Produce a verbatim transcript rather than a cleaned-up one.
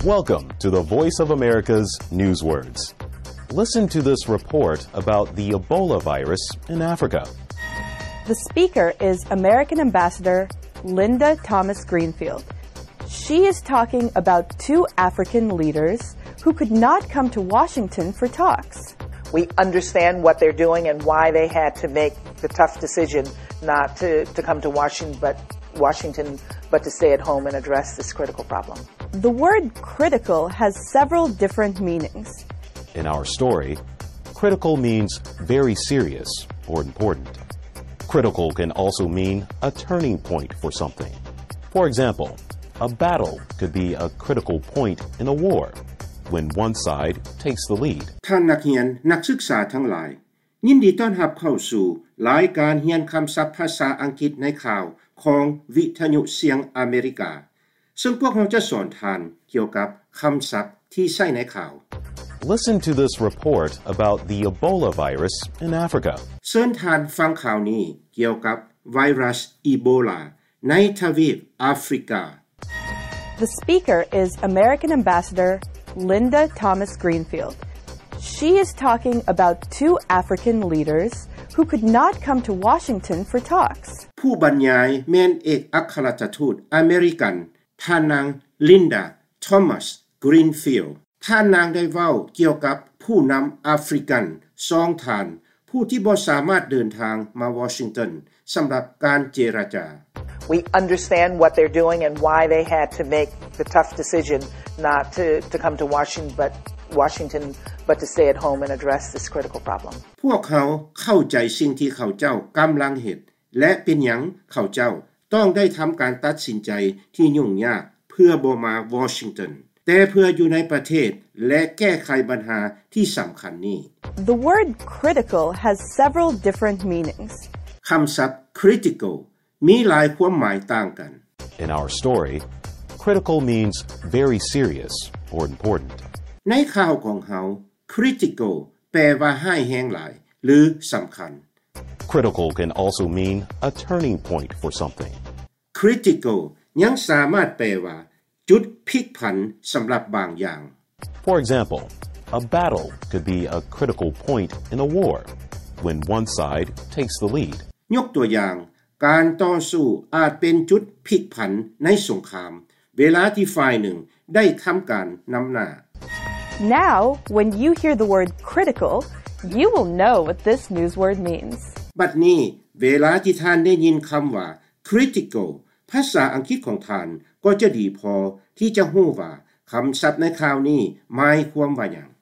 Welcome to the Voice of America's Newswords. Listen to this report about the Ebola virus in Africa. The speaker is American Ambassador Linda Thomas-Greenfield. She is talking about two African leaders who could not come to Washington for talks. We understand what they're doing and why they had to make the tough decision not to, to come to Washington, but Washington, but to stay at home and address this critical problem. The word critical has several different meanings. In our story, critical means very serious or important. Critical can also mean a turning point for something. For example, a battle could be a critical point in a war when one side takes the lead. ท่านนักเรียนนักศึกษาทั้งหลายยินดีต้อนรับเข้าสู่รายการเรียนคำศัพท์ภาษาอังกฤษในข่าวของวิทยุเสียงอเมริกาซึ่งพวกเราจะสอนท่านเกี่ยวกับคำศัพท์ที่ใช้ในข่าว Listen to this report about the Ebola virus in Africa. เชิญท่านฟังข่าวนี้เกี่ยวกับไวรัสอีโบลาในทวีปแอฟริกา The speaker is American Ambassador Linda Thomas-Greenfield. She is talking about two African leaders who could not come to Washington for talks. ผู้บรรยายแม่นเอกอัครราชทูตอเมริกันท่านนางลินดาทอมัสกรีนฟิลด์ท่านนางได้เว้าเกี่ยวกับผู้นำแอฟริกันสองท่านผู้ที่บ่สามารถเดินทางมาวอชิงตันสำหรับการเจรจา We understand what they're doing and why they had to make the tough decision not to, to come to Washington, but Washington, but to stay at home and address this critical problem. พวกเขาเข้าใจสิ่งที่เขาเจ้ากำลังเฮ็ดและเป็นหยังเขาเจ้าต้องได้ทำการตัดสินใจที่ยุ่งยากเพื่อบ่มาวอชิงตันแต่เพื่ออยู่ในประเทศและแก้ไขปัญหาที่สำคัญนี้ The word critical has several different meanings. คำศัพท์ critical มีหลายความหมายต่างกัน In our story, critical means very serious or important. ในข่าวของเฮา critical แปลว่าร้ายแรงหลายหรือสำคัญ Critical can also mean a turning point for something. critical ยังสามารถแปลว่าจุดพลิกผันสำหรับบางอย่าง For example, a battle could be a critical point in a war when one side takes the lead. ยกตัวอย่างการต่อสู้อาจเป็นจุดพลิกผันในสงครามเวลาที่ฝ่ายหนึ่งได้ทำการนำหน้า Now, when you hear the word critical, you will know what this news word means. บัดนี้เวลาที่ท่านได้ยินคำว่า critical ภาษาอังกฤษของท่านก็จะดีพอที่จะรู้ว่าคำศัพท์ในข่าวนี้หมายความว่าหยัง